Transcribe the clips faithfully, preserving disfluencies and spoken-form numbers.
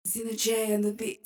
Zina J on the beat.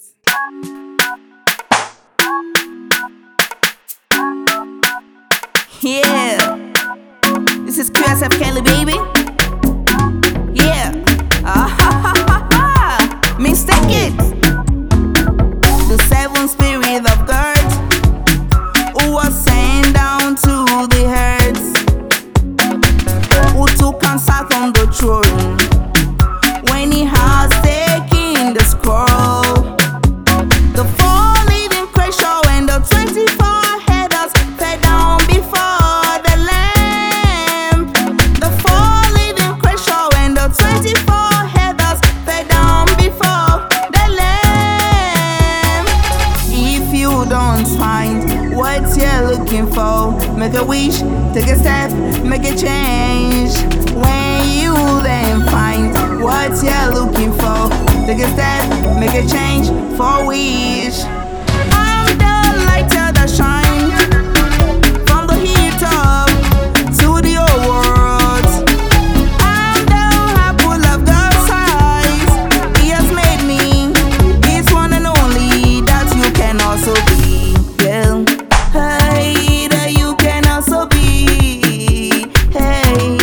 Yeah, this is Q S F Kelly, baby. Yeah, ah ha ha ha ha. Mistake it. The seven spirit of God who was sent down to the earth, who took and sat on the throne when he has taken the scroll. The four living creatures and the twenty-four elders fell down before the Lamb. The four living creatures and the twenty-four elders fell down before the Lamb. If you don't find what you're looking for, make a wish, take a step, make a change. When you then find what you're looking for, take a step, make a change for wish. I'm the light that shines from the hilltop to the old world. I'm the apple of God's eyes. He has made me His one and only, that you can also be. Yeah. Hey, that you can also be. Hey,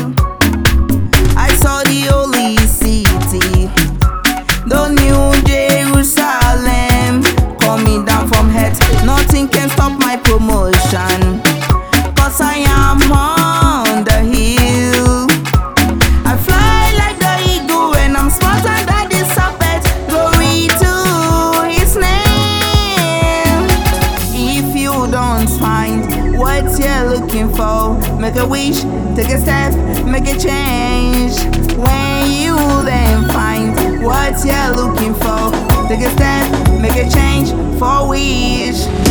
I saw the holy city, the new Jerusalem, coming down from heaven. Nothing can stop my promotion, 'cause I am on the hill. I fly like the eagle and I'm smarter than the serpent. Glory to His name. If you don't find what you're looking for, make a wish, take a step, make a change. When you then find what you're looking for, take a step, make a change for wish.